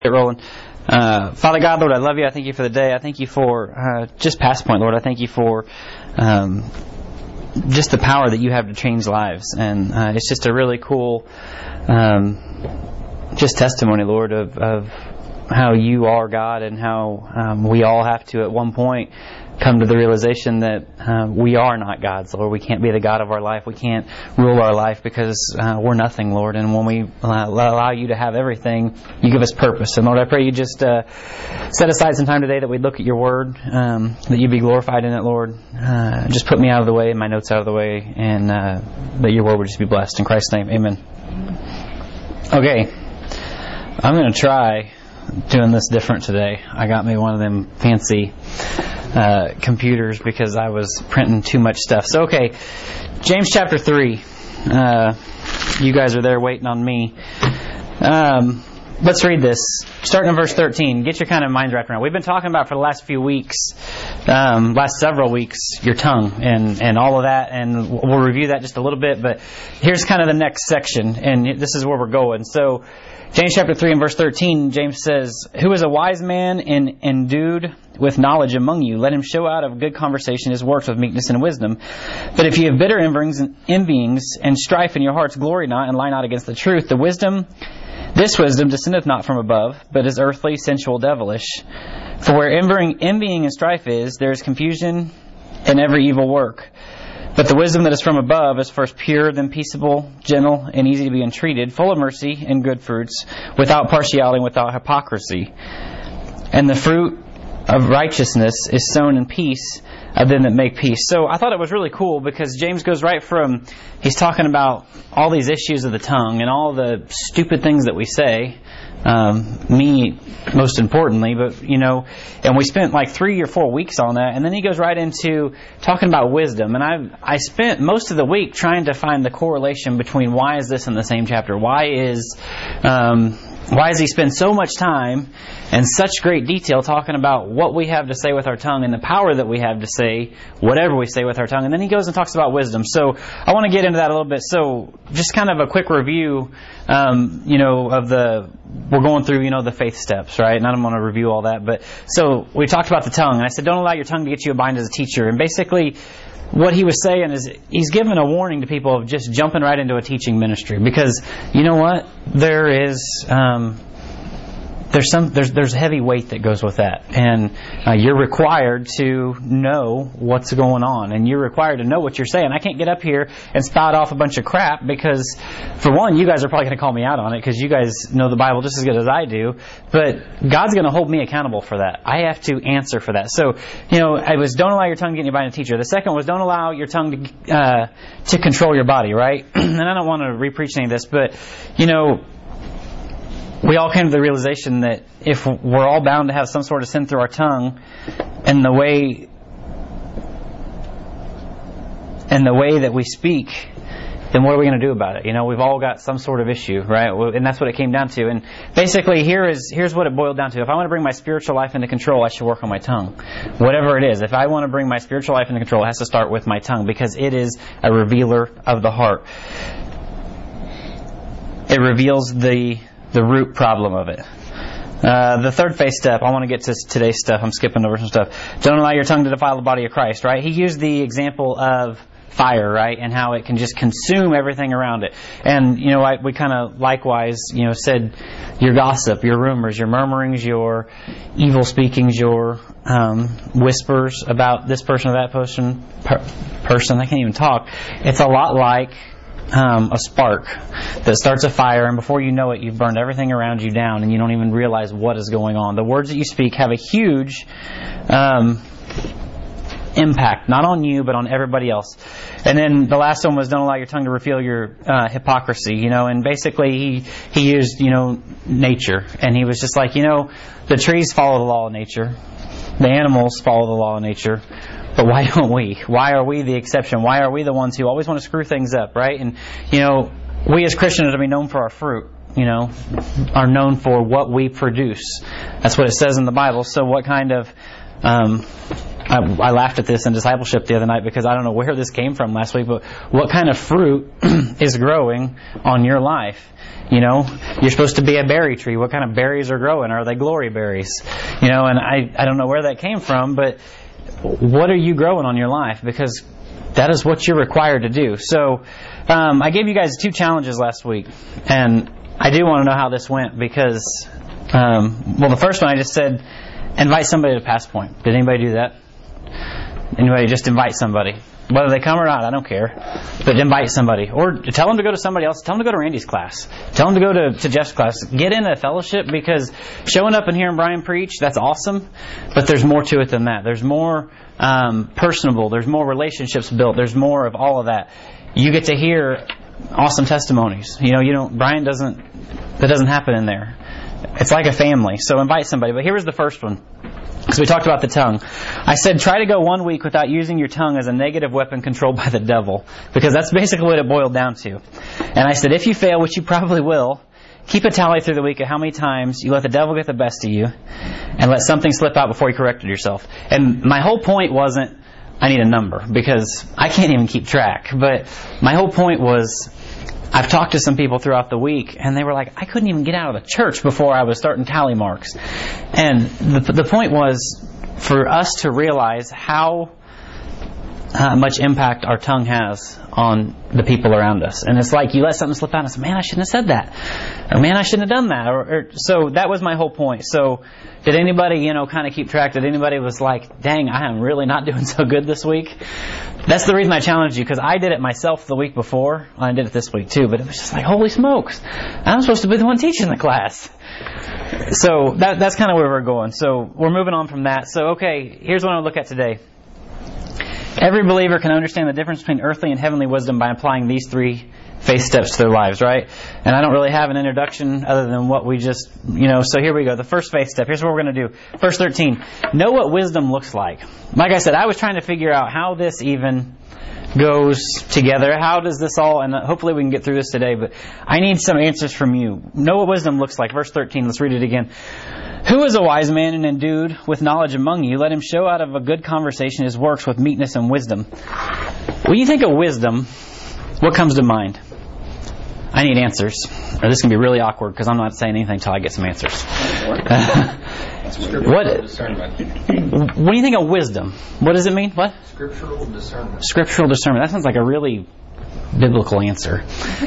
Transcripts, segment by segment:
Get rolling. Father God, Lord, I love you. I thank you for the day. I thank you for just past point, Lord. I thank you for just the power that you have to change lives. And it's just a really cool just testimony, Lord, of how you are God and how we all have to at one point come to the realization that we are not gods, Lord. We can't be the God of our life. We can't rule our life because we're nothing, Lord. And when we allow you to have everything, you give us purpose. And Lord, I pray you just set aside some time today that we'd look at your word, that you be glorified in it, Lord. Just put me out of the way, my notes out of the way, and that your word would just be blessed. In Christ's name, amen. Okay, I'm going to try doing this different today. I got me one of them fancy computers because I was printing too much stuff. So, okay, James chapter 3. You guys are there waiting on me. Let's read this. Starting in verse 13. Get your kind of minds wrapped around. We've been talking about for the last few weeks, last several weeks, your tongue and all of that, and we'll review that just a little bit, but here's kind of the next section, and this is where we're going. So, James chapter 3 and verse 13, James says, "Who is a wise man and endued with knowledge among you? Let him show out of good conversation his works with meekness and wisdom. But if you have bitter envyings and strife in your hearts, glory not and lie not against the truth. This wisdom descendeth not from above, but is earthly, sensual, devilish. For where envying and strife is, there is confusion and every evil work. But the wisdom that is from above is first pure, then peaceable, gentle, and easy to be entreated, full of mercy and good fruits, without partiality and without hypocrisy. And the fruit of righteousness is sown in peace of them that make peace." So I thought it was really cool because James goes right from, he's talking about all these issues of the tongue and all the stupid things that we say, me most importantly, but and we spent like 3 or 4 weeks on that, and then he goes right into talking about wisdom. And I spent most of the week trying to find the correlation between why is this in the same chapter? Why does he spend so much time and such great detail talking about what we have to say with our tongue and the power that we have to say whatever we say with our tongue? And then he goes and talks about wisdom. So I want to get into that a little bit. So just kind of a quick review, we're going through, the faith steps, right? And I don't want to review all that. But so we talked about the tongue. And I said, don't allow your tongue to get you a bind as a teacher. And basically, what he was saying is he's giving a warning to people of just jumping right into a teaching ministry, because you know what, there's heavy weight that goes with that, and you're required to know what's going on, and you're required to know what you're saying. I can't get up here and spout off a bunch of crap because, for one, you guys are probably going to call me out on it because you guys know the Bible just as good as I do, but God's going to hold me accountable for that. I have to answer for that. So, it was don't allow your tongue to get you by a teacher. The second was don't allow your tongue to control your body, right? And I don't want to re-preach any of this, but, we all came to the realization that if we're all bound to have some sort of sin through our tongue, and the way that we speak, then what are we going to do about it? We've all got some sort of issue, right? And that's what it came down to. And basically, here's what it boiled down to. If I want to bring my spiritual life into control, I should work on my tongue. Whatever it is. If I want to bring my spiritual life into control, it has to start with my tongue, because it is a revealer of the heart. It reveals the root problem of it. The third faith step, I want to get to today's stuff. I'm skipping over some stuff. Don't allow your tongue to defile the body of Christ, right? He used the example of fire, right? And how it can just consume everything around it. And, we kind of likewise, said your gossip, your rumors, your murmurings, your evil speakings, your whispers about this person or that person, I can't even talk. It's a lot like a spark that starts a fire, and before you know it, you've burned everything around you down, and you don't even realize what is going on. The words that you speak have a huge impact, not on you, but on everybody else. And then the last one was don't allow your tongue to reveal your hypocrisy, and basically he used, nature, and he was just like, the trees follow the law of nature, the animals follow the law of nature, but why don't we? Why are we the exception? Why are we the ones who always want to screw things up, right? And, we as Christians are to be known for our fruit, are known for what we produce. That's what it says in the Bible. So what kind of I laughed at this in discipleship the other night because I don't know where this came from last week, but what kind of fruit is growing on your life? You know, you're supposed to be a berry tree. What kind of berries are growing? Are they glory berries? You know, and I don't know where that came from, but what are you growing on your life? Because that is what you're required to do. So I gave you guys 2 challenges last week, and I do want to know how this went because, the first one I just said, invite somebody to Pass Point. Did anybody do that? Anybody just invite somebody? Whether they come or not, I don't care. But invite somebody. Or tell them to go to somebody else. Tell them to go to Randy's class. Tell them to go to Jeff's class. Get in a fellowship, because showing up and hearing Brian preach, that's awesome. But there's more to it than that. There's more personable. There's more relationships built. There's more of all of that. You get to hear awesome testimonies. Brian that doesn't happen in there. It's like a family. So invite somebody. But here was the first one. So we talked about the tongue. I said try to go 1 week without using your tongue as a negative weapon controlled by the devil, because that's basically what it boiled down to. And I said if you fail, which you probably will, keep a tally through the week of how many times you let the devil get the best of you and let something slip out before you corrected yourself. And my whole point wasn't I need a number, because I can't even keep track. But my whole point was I've talked to some people throughout the week, and they were like, I couldn't even get out of the church before I was starting tally marks. And the point was for us to realize how much impact our tongue has on the people around us. And it's like you let something slip out and say, man, I shouldn't have said that. Or man, I shouldn't have done that. So that was my whole point. So did anybody, kind of keep track? Did anybody was like, dang, I am really not doing so good this week? That's the reason I challenged you, because I did it myself the week before. I did it this week too, but it was just like, holy smokes, I'm supposed to be the one teaching the class. So that's kind of where we're going. So we're moving on from that. So okay, here's what I want to look at today. Every believer can understand the difference between earthly and heavenly wisdom by applying these 3 faith steps to their lives, right? And I don't really have an introduction other than what we just, so here we go. The first faith step. Here's what we're going to do. Verse 13. Know what wisdom looks like. Like I said, I was trying to figure out how this even goes together. How does this all, and hopefully we can get through this today, but I need some answers from you. Know what wisdom looks like. Verse 13. Let's read it again. Who is a wise man and endued with knowledge among you? Let him show out of a good conversation his works with meekness and wisdom. When you think of wisdom, what comes to mind? I need answers. Or this can be really awkward because I'm not saying anything until I get some answers. When you think of wisdom, what does it mean? What? Scriptural discernment. Scriptural discernment. That sounds like a really biblical answer.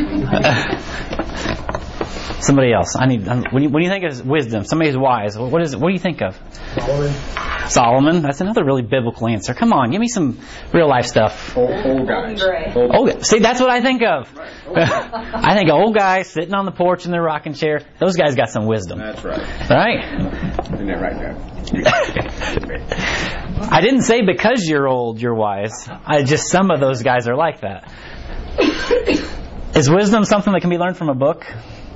Somebody else. When you think of wisdom, somebody who's wise, what do you think of? Solomon. That's another really biblical answer. Come on, give me some real life stuff. Old guys. See, that's what I think of. I think of old guys sitting on the porch in their rocking chair. Those guys got some wisdom. That's right. Right? Isn't that right, Dad? I didn't say because you're old, you're wise. Just some of those guys are like that. Is wisdom something that can be learned from a book?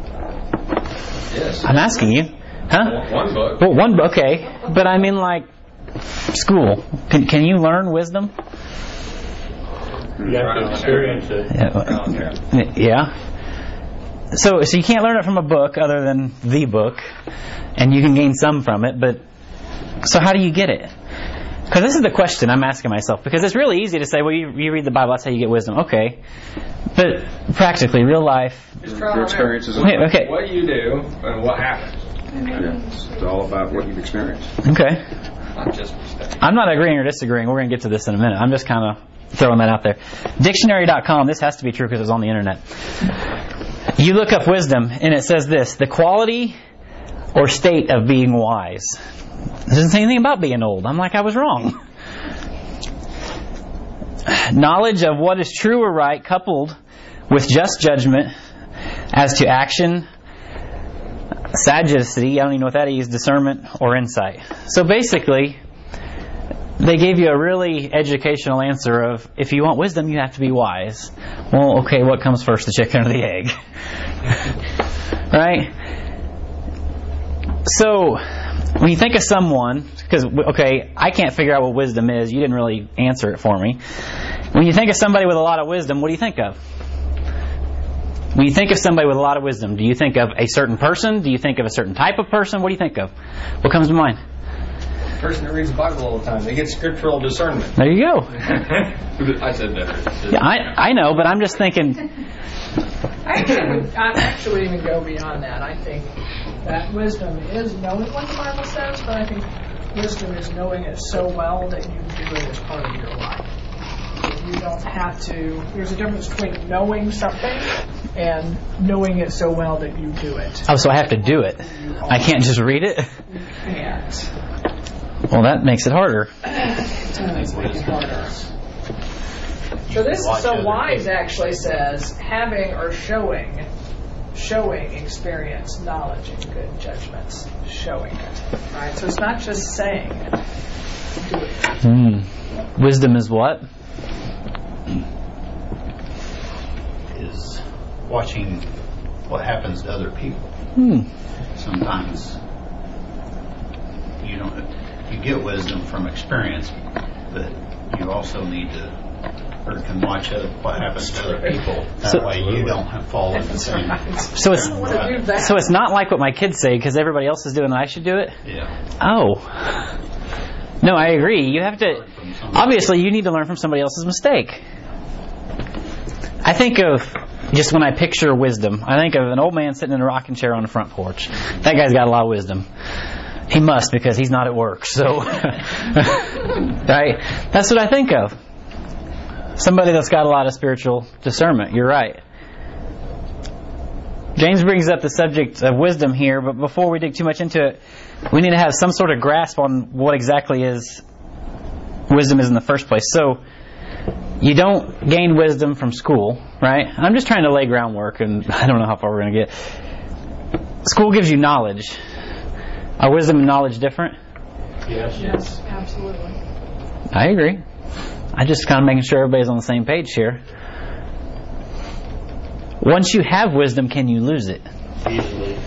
Yes. I'm asking you. Huh? One book. Well, one book, okay. But I mean like school. Can you learn wisdom? You have to experience it. Yeah. So you can't learn it from a book other than the book, and you can gain some from it, but so how do you get it? Because this is the question I'm asking myself, because it's really easy to say, well, you read the Bible, that's how you get wisdom. Okay. But practically, real life. Your experiences. Okay. What you do and what happens. It's all about what you've experienced. Okay. Not just mistakes. I'm not agreeing or disagreeing. We're going to get to this in a minute. I'm just kind of throwing that out there. Dictionary.com, this has to be true because it's on the internet. You look up wisdom, and it says this: the quality or state of being wise. It doesn't say anything about being old. I'm like, I was wrong. Knowledge of what is true or right, coupled with just judgment as to action, sagacity, I don't even know what that is, discernment, or insight. So basically, they gave you a really educational answer of, if you want wisdom, you have to be wise. Well, okay, what comes first, the chicken or the egg? Right? So, when you think of someone, because, okay, I can't figure out what wisdom is. You didn't really answer it for me. When you think of somebody with a lot of wisdom, what do you think of? When you think of somebody with a lot of wisdom, do you think of a certain person? Do you think of a certain type of person? What do you think of? What comes to mind? person that reads the Bible all the time. They get scriptural discernment. There you go. I said better. Yeah, I know, but I'm just thinking. I actually would even go beyond that. I think that wisdom is knowing what the Bible says, but I think wisdom is knowing it so well that you do it as part of your life. You don't have to. There's a difference between knowing something and knowing it so well that you do it. Oh, so I have to do it. I can't just read it? You can't. Well, that makes it harder. It does make it harder. So wise actually says having or showing experience, knowledge, and good judgments. Showing it. Right? So it's not just saying it. Do it. Wisdom is what? Is watching what happens to other people. Sometimes you get wisdom from experience, but you also need to or can watch what happens to other people. That way you don't fall in the same. So it's not like what my kids say because everybody else is doing it, I should do it? Yeah. Oh. No, I agree. You have to. Obviously, you need to learn from somebody else's mistake. I think of, just when I picture wisdom, I think of an old man sitting in a rocking chair on the front porch. That guy's got a lot of wisdom. He must, because he's not at work. So, right? That's what I think of. Somebody that's got a lot of spiritual discernment. You're right. James brings up the subject of wisdom here, but before we dig too much into it, we need to have some sort of grasp on what exactly wisdom is in the first place. So, you don't gain wisdom from school, right? I'm just trying to lay groundwork, and I don't know how far we're going to get. School gives you knowledge. Are wisdom and knowledge different? Yes, absolutely. I agree. I'm just kind of making sure everybody's on the same page here. Once you have wisdom, can you lose it? Easily.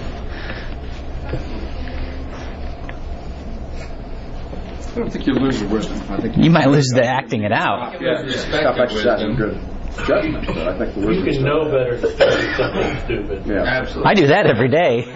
I don't think you lose the wisdom. I think you might lose the acting it out. Stop exercising good judgment, but I think the wisdom. You can know better than study something stupid. Yeah, absolutely. I do that every day.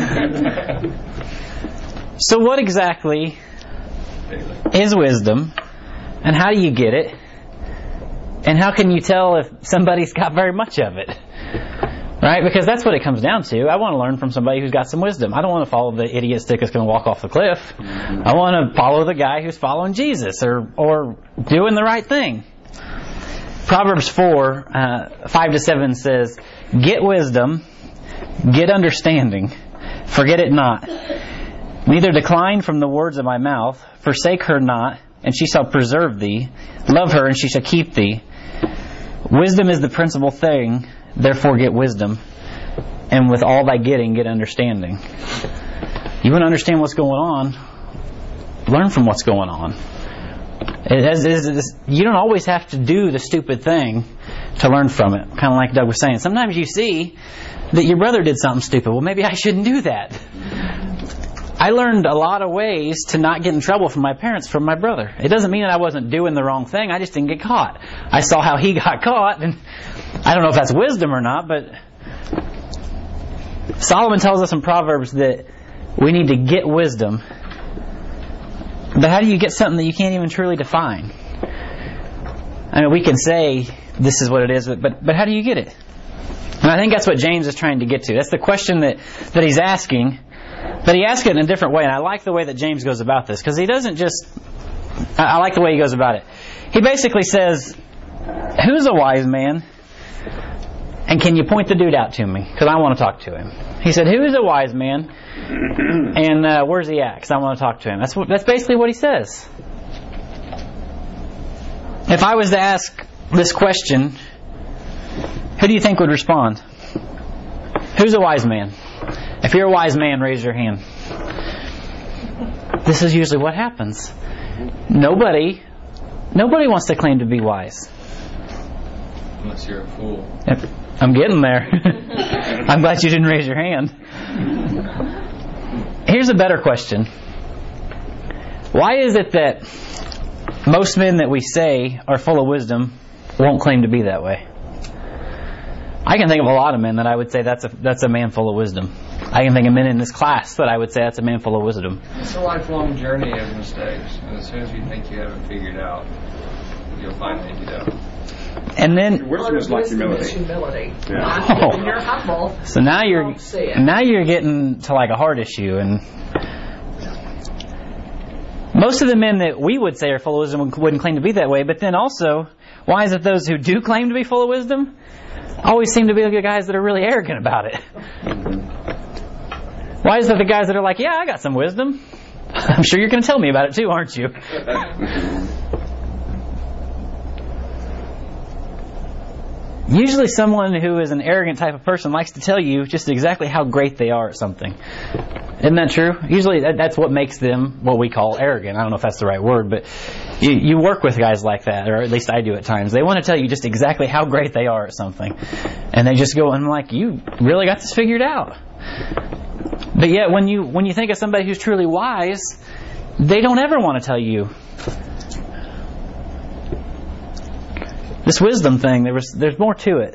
So what exactly is wisdom, and how do you get it, and how can you tell if somebody's got very much of it? Right? Because that's what it comes down to. I want to learn from somebody who's got some wisdom. I don't want to follow the idiot stick that's going to walk off the cliff. I want to follow the guy who's following Jesus or doing the right thing. Proverbs 4, 5-7 says, "Get wisdom, get understanding, forget it not. Neither decline from the words of my mouth. Forsake her not, and she shall preserve thee. Love her, and she shall keep thee. Wisdom is the principal thing, therefore get wisdom. And with all thy getting, get understanding." You want to understand what's going on? Learn from what's going on. You don't always have to do the stupid thing to learn from it. Kind of like Doug was saying. Sometimes you see that your brother did something stupid. Well, maybe I shouldn't do that. I learned a lot of ways to not get in trouble from my parents from my brother. It doesn't mean that I wasn't doing the wrong thing. I just didn't get caught. I saw how he got caught, and I don't know if that's wisdom or not, but Solomon tells us in Proverbs that we need to get wisdom. But how do you get something that you can't even truly define? I mean, we can say this is what it is, but how do you get it? And I think that's what James is trying to get to. That's the question that he's asking. But he asks it in a different way, and I like the way that James goes about this, because he doesn't just... I like the way he goes about it. He basically says, who's a wise man? And can you point the dude out to me? Because I want to talk to him. He said, who is a wise man? And where's he at? Because I want to talk to him. That's basically what he says. If I was to ask this question, who do you think would respond? Who's a wise man? If you're a wise man, raise your hand. This is usually what happens. Nobody wants to claim to be wise. Unless you're a fool. I'm getting there. I'm glad you didn't raise your hand. Here's a better question. Why is it that most men that we say are full of wisdom won't claim to be that way? I can think of a lot of men that I would say that's a man full of wisdom. I can think of men in this class that I would say that's a man full of wisdom. It's a lifelong journey of mistakes, and as soon as you think you have it figured out, you'll find that you don't. And then Wisdom is like humility. Humility. Yeah. When you're humble. so now You don't see it. you're getting to like a heart issue, and most of the men that we would say are full of wisdom wouldn't claim to be that way. But then also, why is it those who do claim to be full of wisdom always seem to be the guys that are really arrogant about it? Why is it the guys that are like, yeah, I got some wisdom? I'm sure you're going to tell me about it too, aren't you? Usually someone who is an arrogant type of person likes to tell you just exactly how great they are at something. Isn't that true? Usually that's what makes them what we call arrogant. I don't know if that's the right word, but you work with guys like that, or at least I do at times. They want to tell you just exactly how great they are at something. And they just go, and like, you really got this figured out. But yet when you think of somebody who's truly wise, they don't ever want to tell you. This wisdom thing, there's more to it.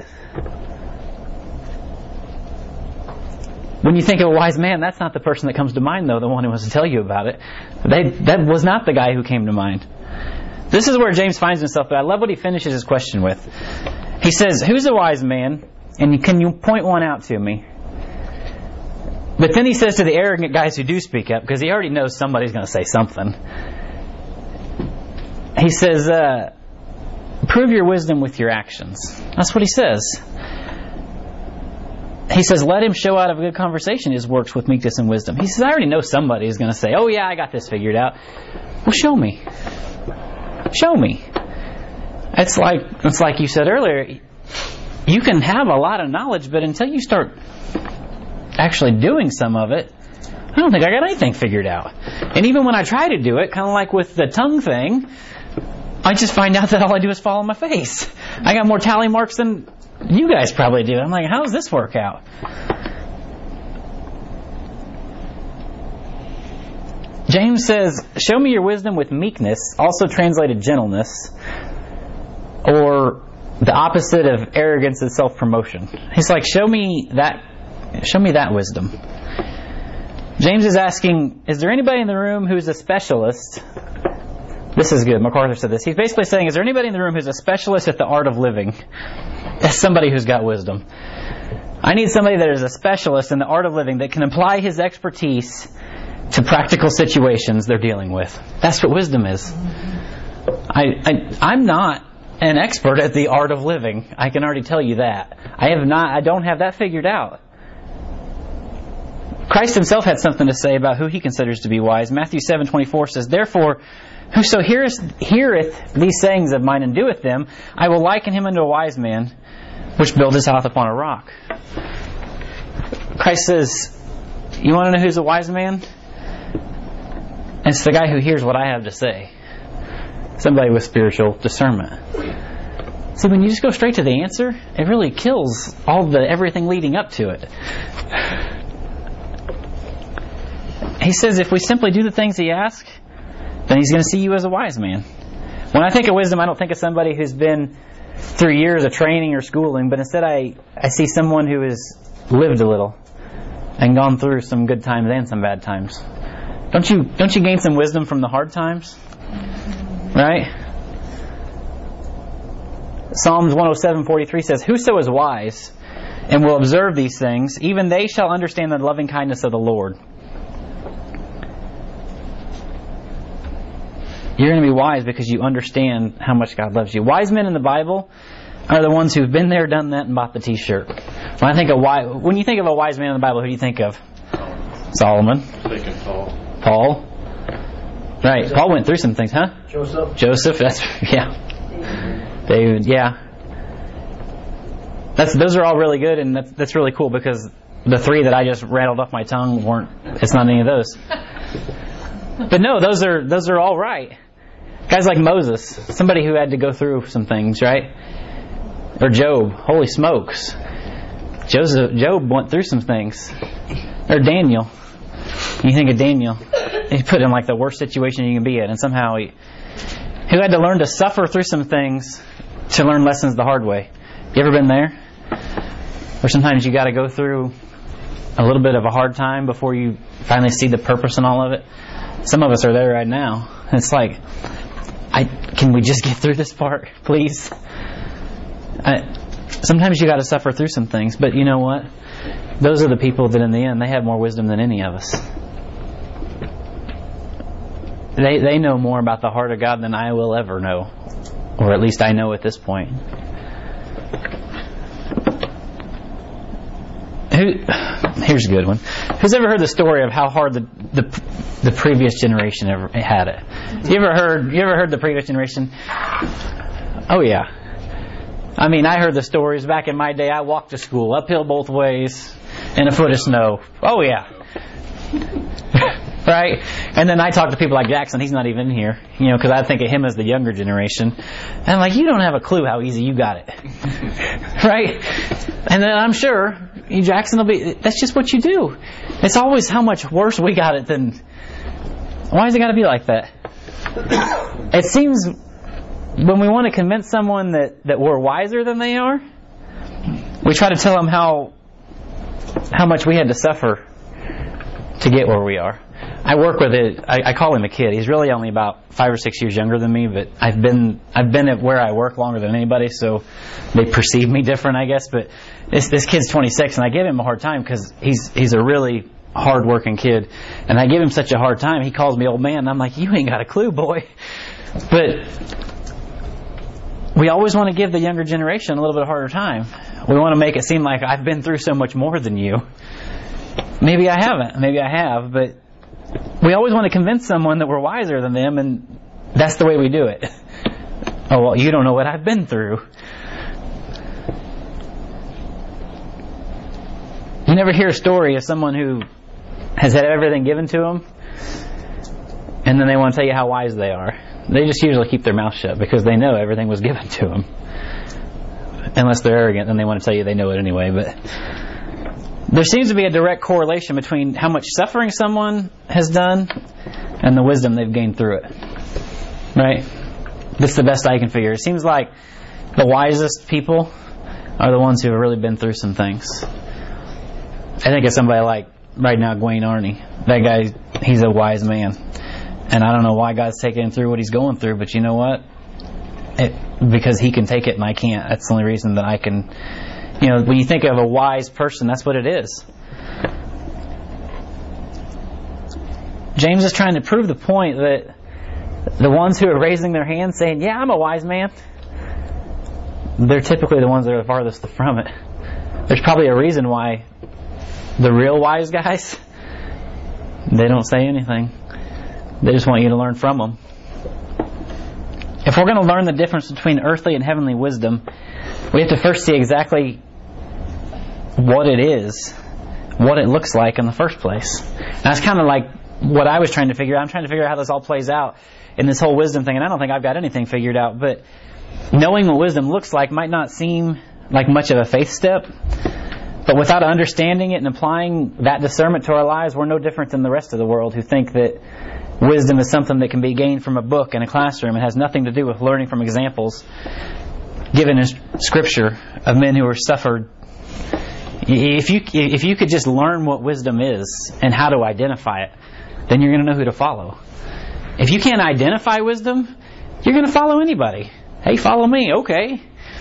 When you think of a wise man, that's not the person that comes to mind, though, the one who wants to tell you about it. That was not the guy who came to mind. This is where James finds himself, but I love what he finishes his question with. He says, who's a wise man? And can you point one out to me? But then he says to the arrogant guys who do speak up, because he already knows somebody's going to say something. He says, prove your wisdom with your actions. That's what he says. He says, let him show out of a good conversation his works with meekness and wisdom. He says, I already know somebody is going to say, oh yeah, I got this figured out. Well, show me. Show me. It's like you said earlier, you can have a lot of knowledge, but until you start actually doing some of it, I don't think I got anything figured out. And even when I try to do it, kind of like with the tongue thing, I just find out that all I do is fall on my face. I got more tally marks than you guys probably do. I'm like, how does this work out? James says, show me your wisdom with meekness, also translated gentleness, or the opposite of arrogance and self-promotion. He's like, show me that wisdom. James is asking, is there anybody in the room who's a specialist? This is good. MacArthur said this. He's basically saying, is there anybody in the room who's a specialist at the art of living? That's somebody who's got wisdom. I need somebody that is a specialist in the art of living that can apply his expertise to practical situations they're dealing with. That's what wisdom is. I'm not an expert at the art of living. I can already tell you that. I don't have that figured out. Christ himself had something to say about who he considers to be wise. Matthew 7:24 says, therefore, whoso heareth these sayings of mine and doeth them, I will liken him unto a wise man, which built his house upon a rock. Christ says, you want to know who's a wise man? It's the guy who hears what I have to say. Somebody with spiritual discernment. See, when you just go straight to the answer, it really kills everything leading up to it. He says if we simply do the things he asks, then he's going to see you as a wise man. When I think of wisdom, I don't think of somebody who's been through years of training or schooling, but instead I see someone who has lived a little and gone through some good times and some bad times. Don't you gain some wisdom from the hard times? Right? Psalms 107:43 says, whoso is wise and will observe these things, even they shall understand the loving kindness of the Lord. You're going to be wise because you understand how much God loves you. Wise men in the Bible are the ones who've been there, done that, and bought the T-shirt. When you think of a wise man in the Bible, who do you think of? Solomon. Thinking Paul. Right. Paul went through some things, huh? Joseph. David. Yeah. Those are all really good, and that's really cool because the three that I just rattled off my tongue it's not any of those. But no, those are all right. Guys like Moses, somebody who had to go through some things, right? Or Job. Holy smokes. Job went through some things. Or Daniel. You think of Daniel. He's put in like the worst situation you can be in, and somehow he had to learn to suffer through some things to learn lessons the hard way. You ever been there? Or sometimes you got to go through a little bit of a hard time before you finally see the purpose in all of it? Some of us are there right now. It's like, can we just get through this part, please? Sometimes you got to suffer through some things, but you know what? Those are the people that in the end, they have more wisdom than any of us. They know more about the heart of God than I will ever know, or at least I know at this point. Here's a good one. Who's ever heard the story of how hard the previous generation ever had it? You ever heard the previous generation? Oh yeah. I mean, I heard the stories back in my day. I walked to school uphill both ways in a foot of snow. Oh yeah. Right? And then I talk to people like Jackson. He's not even here, because I think of him as the younger generation. And I'm like, you don't have a clue how easy you got it. Right? And then I'm sure Jackson will be, that's just what you do. It's always how much worse we got it than, why has it got to be like that? It seems when we want to convince someone that we're wiser than they are, we try to tell them how much we had to suffer to get where we are. I work with I call him a kid. He's really only about 5 or 6 years younger than me, but I've been at where I work longer than anybody, so they perceive me different, I guess. But this kid's 26, and I give him a hard time because he's a really hard-working kid, and I give him such a hard time. He calls me old man, and I'm like, you ain't got a clue, boy. But we always want to give the younger generation a little bit harder time. We want to make it seem like I've been through so much more than you. Maybe I haven't. Maybe I have, but we always want to convince someone that we're wiser than them, and that's the way we do it. Oh, well, you don't know what I've been through. You never hear a story of someone who has had everything given to them, and then they want to tell you how wise they are. They just usually keep their mouth shut because they know everything was given to them. Unless they're arrogant, then they want to tell you they know it anyway, but there seems to be a direct correlation between how much suffering someone has done and the wisdom they've gained through it. Right? That's the best I can figure. It seems like the wisest people are the ones who have really been through some things. I think of somebody like, right now, Gwayne Arney. That guy, he's a wise man. And I don't know why God's taking him through what he's going through, but you know what? Because he can take it and I can't. That's the only reason that I can. When you think of a wise person, that's what it is. James is trying to prove the point that the ones who are raising their hands saying, yeah, I'm a wise man, they're typically the ones that are the farthest from it. There's probably a reason why the real wise guys, they don't say anything. They just want you to learn from them. If we're going to learn the difference between earthly and heavenly wisdom, we have to first see exactly what it is, what it looks like in the first place. And that's kind of like what I was trying to figure out. I'm trying to figure out how this all plays out in this whole wisdom thing, and I don't think I've got anything figured out, but knowing what wisdom looks like might not seem like much of a faith step, but without understanding it and applying that discernment to our lives, we're no different than the rest of the world who think that wisdom is something that can be gained from a book in a classroom. It has nothing to do with learning from examples given in Scripture of men who have suffered. If you could just learn what wisdom is and how to identify it, then you're going to know who to follow. If you can't identify wisdom, you're going to follow anybody. Hey, follow me. Okay.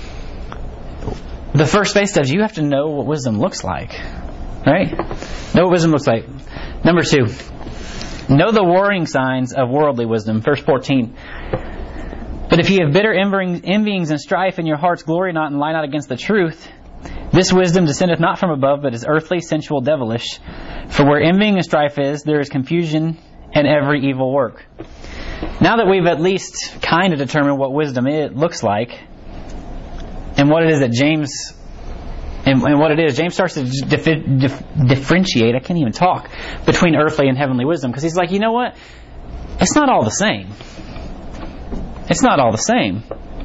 The first base steps, you have to know what wisdom looks like. Right? Know what wisdom looks like. Number 2. Know the warning signs of worldly wisdom. Verse 14. But if you have bitter envyings and strife in your hearts, glory not and lie not against the truth. This wisdom descendeth not from above, but is earthly, sensual, devilish. For where envying and strife is, there is confusion and every evil work. Now that we've at least kind of determined what wisdom looks like, and what it is that James starts to differentiate, I can't even talk, between earthly and heavenly wisdom. Because he's like, you know what? It's not all the same. It's not all the same.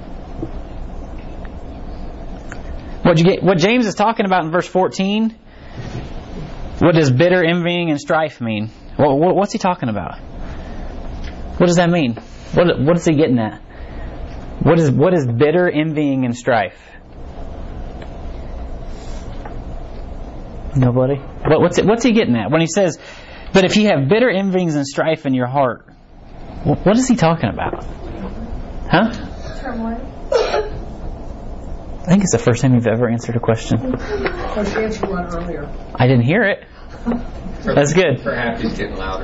What James is talking about in verse 14, what does bitter envying and strife mean? What's he talking about? What does that mean? What is he getting at? What is bitter envying and strife? Nobody? What's he getting at when he says, "But if you have bitter envyings and strife in your heart," what is he talking about? Huh? I think it's the first time you've ever answered a question. I answered one earlier. I didn't hear it. That's good. Perhaps he's getting louder.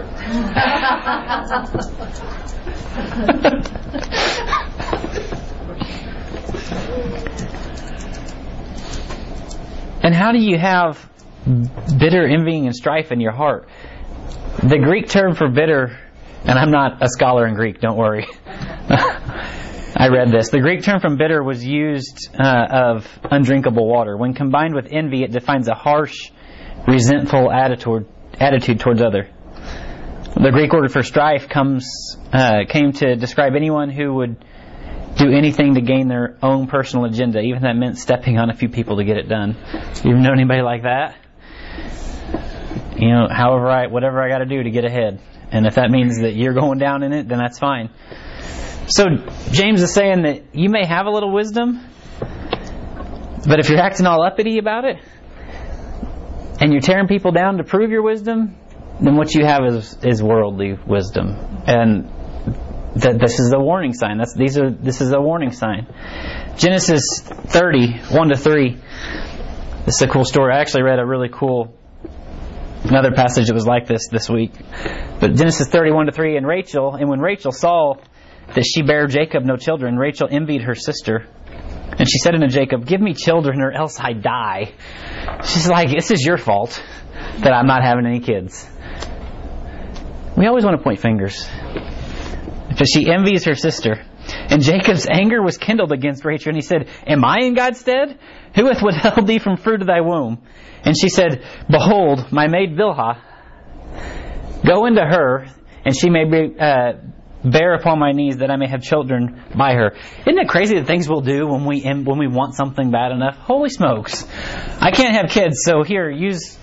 And how do you have bitter envying and strife in your heart? The Greek term for bitter, and I'm not a scholar in Greek, don't worry. I read this. The Greek term for bitter was used of undrinkable water. When combined with envy, it defines a harsh, resentful attitude towards other. The Greek word for strife came to describe anyone who would do anything to gain their own personal agenda, even if that meant stepping on a few people to get it done. You know anybody like that? You know, whatever I got to do to get ahead. And if that means that you're going down in it, then that's fine. So James is saying that you may have a little wisdom, but if you're acting all uppity about it, and you're tearing people down to prove your wisdom, then what you have is worldly wisdom. And this is a warning sign. This is a warning sign. Genesis 30, 1-3. This is a cool story. I actually read another passage that was like this week. But Genesis 30, 1-3, and when Rachel saw that she bare Jacob no children, Rachel envied her sister. And she said unto Jacob, "Give me children, or else I die." She's like, "This is your fault that I'm not having any kids." We always want to point fingers. But she envies her sister. And Jacob's anger was kindled against Rachel, and he said, "Am I in God's stead? Who hath withheld thee from fruit of thy womb?" And she said, "Behold, my maid Bilhah, go into her, and she may bear upon my knees, that I may have children by her." Isn't it crazy the things we'll do when we want something bad enough? Holy smokes! I can't have kids, so here, use.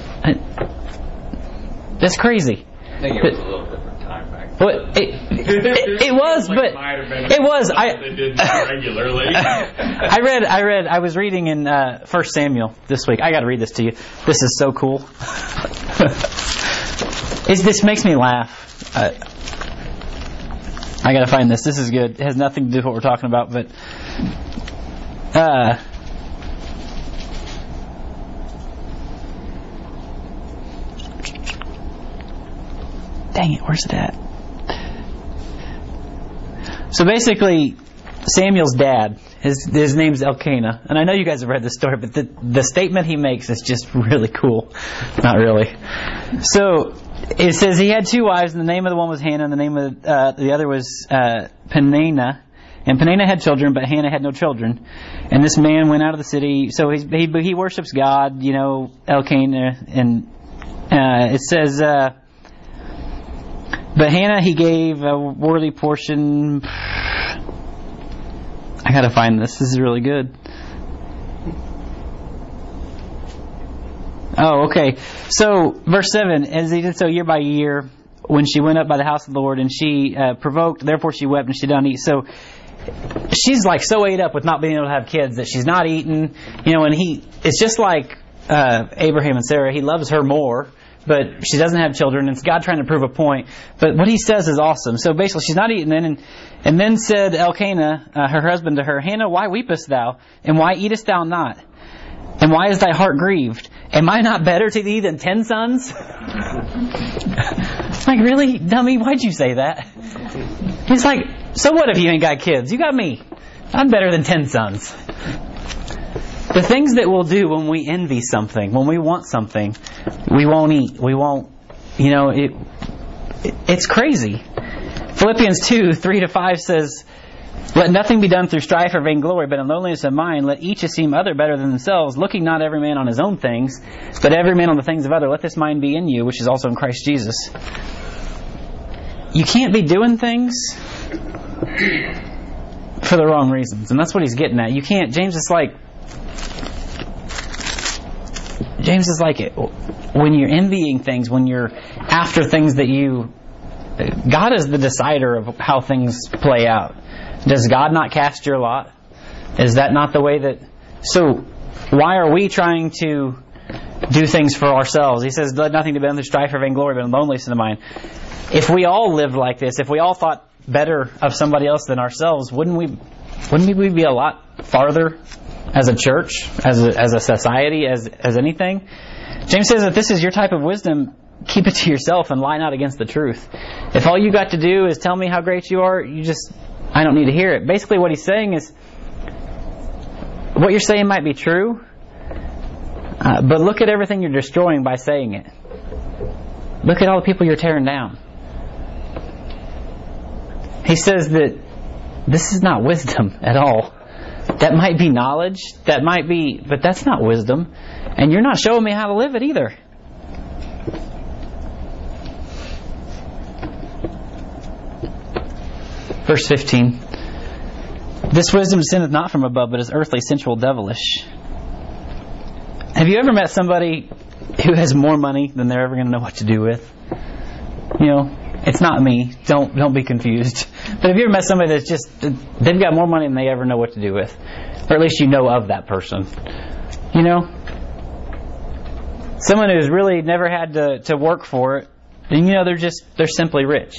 That's crazy. I think it was a little different time back then. Well, it was, but it was. They did regularly. I was reading in 1 Samuel this week. I got to read this to you. This is so cool. This makes me laugh. I got to find this. This is good. It has nothing to do with what we're talking about, but dang it, where's it at? So basically, Samuel's dad, his name's Elkanah, and I know you guys have read this story, but the statement he makes is just really cool. Not really. So it says he had two wives, and the name of the one was Hannah, and the name of the other was Peninnah. And Peninnah had children, but Hannah had no children. And this man went out of the city. So he worships God, Elkanah, and it says, but Hannah he gave a worthy portion. I gotta find this. This is really good. Oh, okay. So, verse 7, as he did so year by year, when she went up by the house of the Lord, and she provoked, therefore she wept, and she did not eat. So, she's like so ate up with not being able to have kids that she's not eating. And it's just like Abraham and Sarah. He loves her more, but she doesn't have children. It's God trying to prove a point. But what he says is awesome. So basically, she's not eating then. And then said Elkanah, her husband, to her, "Hannah, why weepest thou? And why eatest thou not? And why is thy heart grieved? Am I not better to thee than 10 sons? Like, really, dummy? Why'd you say that? He's like, so what if you ain't got kids? You got me. I'm better than 10 sons. The things that we'll do when we envy something, when we want something, we won't eat. We won't, it's crazy. Philippians 2, 3-5 says, "Let nothing be done through strife or vainglory, but in lowliness of mind, let each esteem other better than themselves, looking not every man on his own things, but every man on the things of other. Let this mind be in you, which is also in Christ Jesus." You can't be doing things for the wrong reasons. And that's what he's getting at. You can't. James is like, when you're envying things, when you're after things that God is the decider of how things play out. Does God not cast your lot? Is that not the way that... So, why are we trying to do things for ourselves. He says, let nothing be done through strife or vainglory, but in loneliness of mind. If we all lived like this, if we all thought better of somebody else than ourselves, wouldn't we be a lot farther as a church, as a society, as anything? James says that this is your type of wisdom. Keep it to yourself and lie not against the truth. If all you got to do is tell me how great you are, I don't need to hear it. Basically what he's saying is, what you're saying might be true, but look at everything you're destroying by saying it. Look at all the people you're tearing down. He says that this is not wisdom at all. That might be knowledge, but that's not wisdom. And you're not showing me how to live it either. Verse 15. This wisdom descendeth not from above, but is earthly, sensual, devilish. Have you ever met somebody who has more money than they're ever going to know what to do with? It's not me. Don't be confused. But have you ever met somebody that's they've got more money than they ever know what to do with? Or at least you know of that person. Someone who's really never had to work for it, and they're simply rich.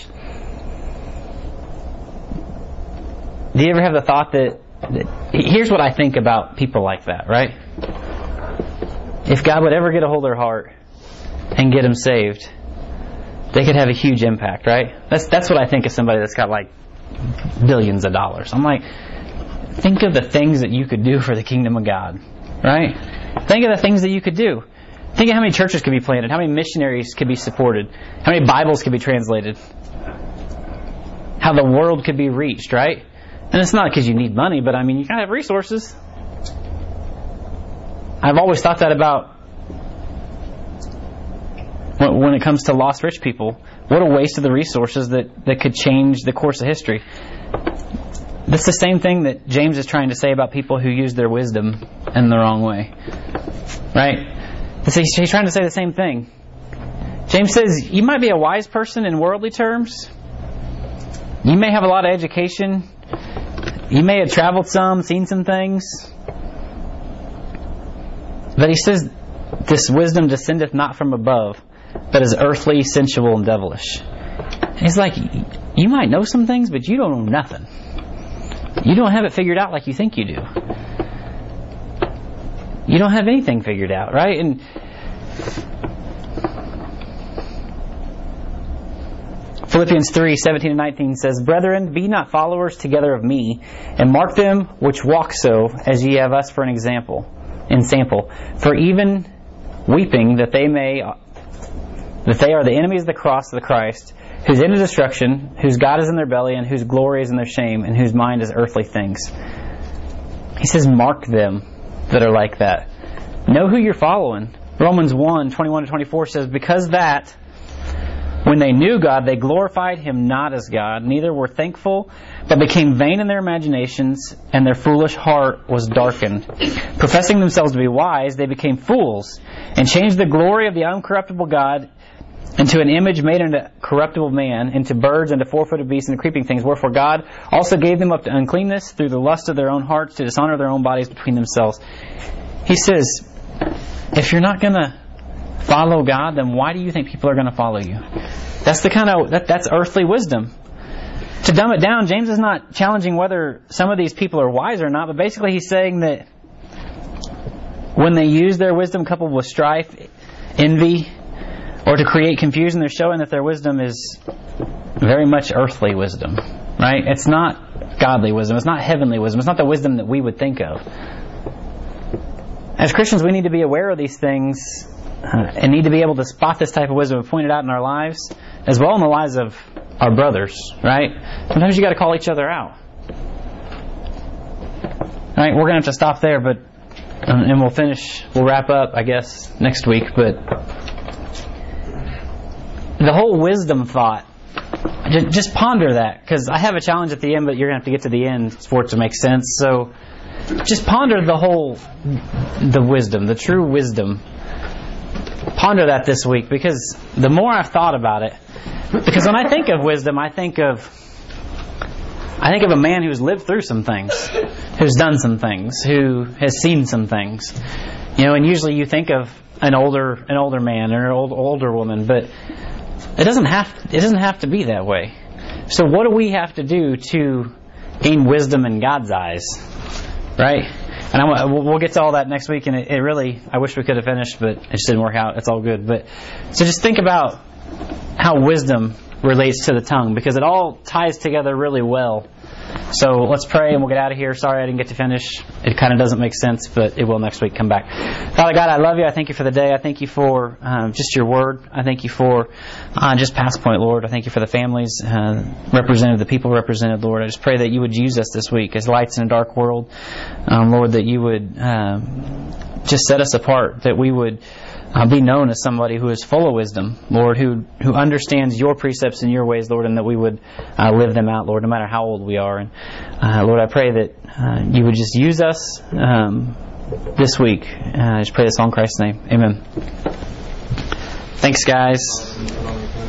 Do you ever have the thought that here's what I think about people like that, right? If God would ever get a hold of their heart and get them saved, they could have a huge impact, right? That's what I think of somebody that's got like billions of dollars. I'm like, think of the things that you could do for the kingdom of God, right? Think of the things that you could do. Think of how many churches could be planted, how many missionaries could be supported, how many Bibles could be translated, how the world could be reached, right? And it's not because you need money, but you gotta have resources. I've always thought that about when it comes to lost rich people. What a waste of the resources that could change the course of history. That's the same thing that James is trying to say about people who use their wisdom in the wrong way. Right? He's trying to say the same thing. James says, you might be a wise person in worldly terms. You may have a lot of education. You may have traveled some, seen some things. But he says, this wisdom descendeth not from above, but is earthly, sensual, and devilish. And he's like, you might know some things, but you don't know nothing. You don't have it figured out like you think you do. You don't have anything figured out, right? And Philippians 3:17 and 19 says, Brethren, be not followers together of me, and mark them which walk so, as ye have us for an sample. For even weeping that they are the enemies of the cross of the Christ, whose end is destruction, whose God is in their belly, and whose glory is in their shame, and whose mind is earthly things. He says, mark them that are like that. Know who you're following. Romans 1:21-24 says, because that when they knew God, they glorified Him not as God, neither were thankful, but became vain in their imaginations, and their foolish heart was darkened. Professing themselves to be wise, they became fools, and changed the glory of the uncorruptible God into an image made into corruptible man, into birds, and to four-footed beasts, and to creeping things. Wherefore God also gave them up to uncleanness through the lust of their own hearts, to dishonor their own bodies between themselves. He says, if you're not going to follow God, then why do you think people are going to follow you? That's that's earthly wisdom. To dumb it down, James is not challenging whether some of these people are wise or not, but basically he's saying that when they use their wisdom coupled with strife, envy, or to create confusion, they're showing that their wisdom is very much earthly wisdom, right? It's not godly wisdom. It's not heavenly wisdom. It's not the wisdom that we would think of. As Christians, we need to be aware of these things and need to be able to spot this type of wisdom and point it out in our lives, as well in the lives of our brothers, right? Sometimes you got to call each other out. All right, we're going to have to stop there, but and we'll wrap up, I guess, next week. But the whole wisdom thought, just ponder that, because I have a challenge at the end, but you're going to have to get to the end for it to make sense. So just ponder the wisdom, the true wisdom. Ponder that this week, because the more I've thought about it, because when I think of wisdom, I think of a man who's lived through some things, who's done some things, who has seen some things. And usually you think of an older man or an older woman, but it doesn't have to be that way. So what do we have to do to gain wisdom in God's eyes, right? And we'll get to all that next week. And it really, I wish we could have finished, but it just didn't work out. It's all good. But so just think about how wisdom relates to the tongue, because it all ties together really well. So let's pray and we'll get out of here. Sorry I didn't get to finish. It kind of doesn't make sense, but it will next week. Come back. Father God, I love you. I thank you for the day. I thank you for just your word. I thank you for just Past Point, Lord. I thank you for the families represented, the people represented, Lord. I just pray that you would use us this week as lights in a dark world. Lord, that you would just set us apart, that we would be known as somebody who is full of wisdom, Lord, who understands your precepts and your ways, Lord, and that we would live them out, Lord, no matter how old we are. And Lord, I pray that you would just use us this week. I just pray this all in Christ's name. Amen. Thanks, guys.